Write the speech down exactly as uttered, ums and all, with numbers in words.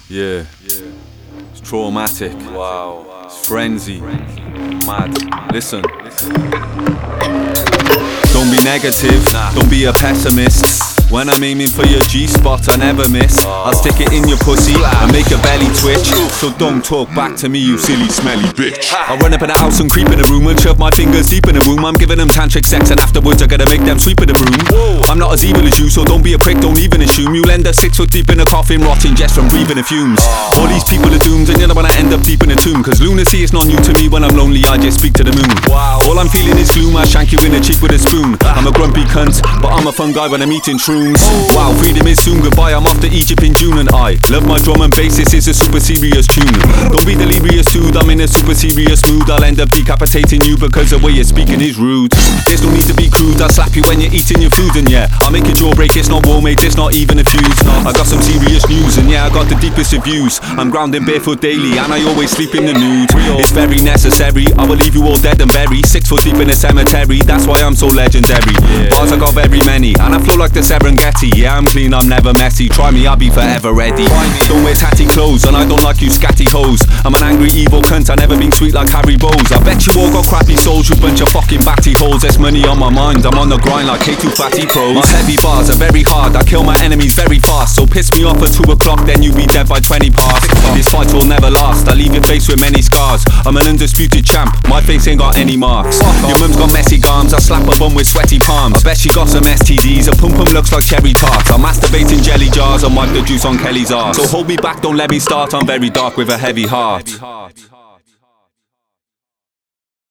Yeah, it's traumatic. Wow. It's frenzy. Mad. Listen. Don't be negative, don't be a pessimist. When I'm aiming for your G-spot, I never miss. I'll stick it in your pussy and make your belly twitch. So don't talk back to me, you silly smelly bitch. I'll run up in the house and creep in the room and shove my fingers deep in the room. I'm giving them tantric sex and afterwards I gotta make them sweep in the room. I'm not as evil as you, so don't be a prick, don't even assume you'll end up six foot deep in a coffin, rotting just from breathing the fumes. All these people are doomed and you're the one I end up deep in a tomb. Cause lunacy is not new to me. When I'm lonely I just speak to the moon. All I'm feeling is gloom, I shank you in the cheek with a spoon. I'm a grumpy cunt, but I'm a fun guy when I'm eating shrooms. Wow, freedom is soon goodbye, I'm off to Egypt in June. And I love my drum and bass, this is a super serious tune. Don't be delirious dude, I'm in a super serious mood. I'll end up decapitating you because the way you're speaking is rude. There's no need to be crude, I'll slap you when you're eating your food. And yeah, I'll make a jawbreak, it's not war mate, it's not even a fuse. I got some serious news and yeah, I got the deepest of views. I'm grounding barefoot daily and I always sleep in the nude. It's very necessary, I will leave you all dead and buried. Six foot deep in a cemetery, that's why I'm so legendary. Bars I got very many and I flow like the Serengeti. Yeah, I'm clean, I'm never messy, try me, I'll be forever ready. Don't wear tatty clothes and I don't like you scatty hoes. I'm an angry evil cunt, I never been sweet like Harry Bowes. I bet you all got crappy souls, you bunch of fucking batty holes. There's money on my mind, I'm on the grind like K two fatty pros. My heavy bars are very hard, I kill my enemies very fast. So piss me off at two o'clock, then you be dead by twenty past. This fight will never last, I leave your face with many scars. I'm an undisputed champ, my face ain't got any marks. Your mum's got messy gums, I slap her bum with sweaty palms. I bet she got some S T Ds, her pum pum looks like cherry tarts. I masturbate in jelly jars and wipe the juice on Kelly's arse. So hold me back, don't let me start, I'm very dark with a heavy heart.